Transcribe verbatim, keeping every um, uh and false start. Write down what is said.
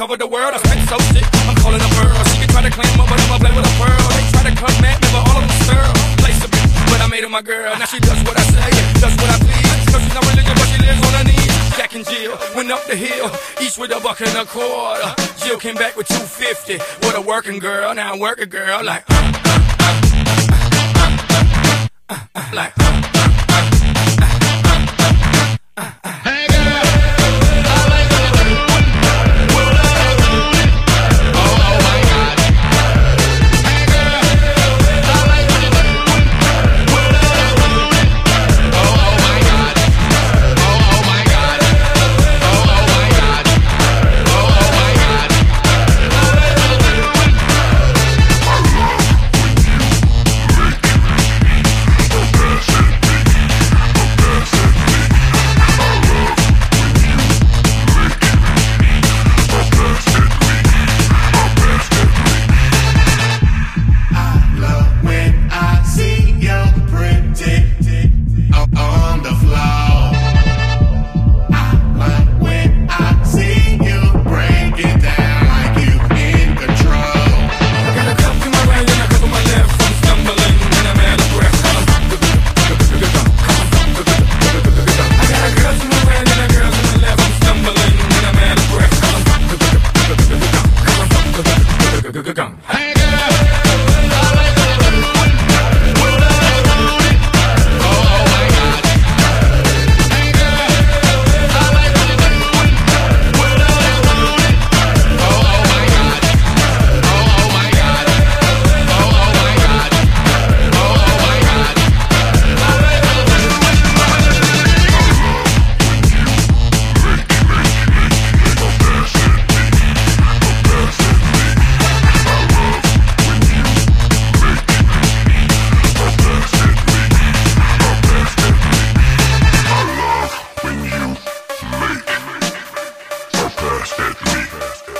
cover the world. I spit so sick, I'm calling a pearl. She can try to claim her, but I'ma play with a pearl. They try to come at me, but all of them stir. Place a bitch, but I made her my girl. Now she does what I say, does what I please. Cause she's not religious, but she lives on her knees. Jack and Jill went up the hill, each with a buck and a quarter. Jill came back with two fifty. What a working girl, now I'm working girl. Like, uh, uh, uh, uh, uh, uh, uh, uh, like, uh, uh, uh, uh, uh, uh, uh. Hey girl, I like the rude, rude, rude. Oh, oh my God. Hey girl, I like the rude, rude, rude. Oh, oh my God. Oh, oh my God. Oh, oh my God. Oh, oh my God. I like the rude. On the floor, I like when I see you break it down like you in control. I got a cup in my right and a cup in my left. I'm stumbling and I'm out of breath. I got a girl to my right and a girl to my left. I'm stumbling and I'm out of breath. Hey girl, I like the rude, rude, rude. Oh, oh my God. Hey girl, I like the rude, rude, rude. Oh, oh my God. Oh, oh my God. Oh, oh my God. Oh, oh my God. I like the When you make a pass at me.